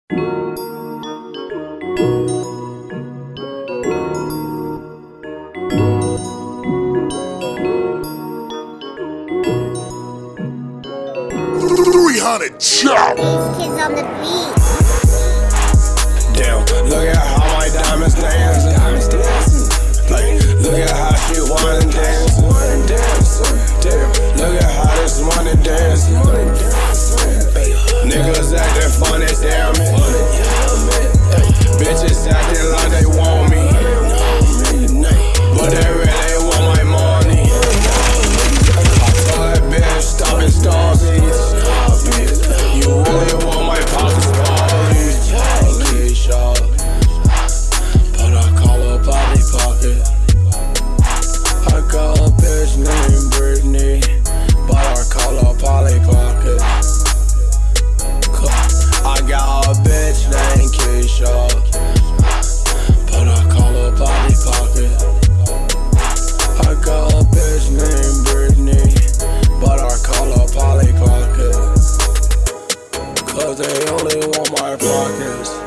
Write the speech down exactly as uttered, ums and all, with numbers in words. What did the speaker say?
three hundred chop. These kids on the beat. Damn, look at how my diamonds dance. Diamonds dance. Like, look at how she wanna dance. Wanna dance. Damn, look at how this money dance. Niggas acting funny, damn it. Bitches acting like they want me, but they really want my money. I told that bitch, stop it, stop it. You really want my pockets, but I call her body pocket. I got a bitch named Brittany, but I call her Polly Pocket. I got a bitch named Keisha, but I call her body pocket. I got a bitch named Brittany, but I call her Polly Pocket. Cause they only want my pockets.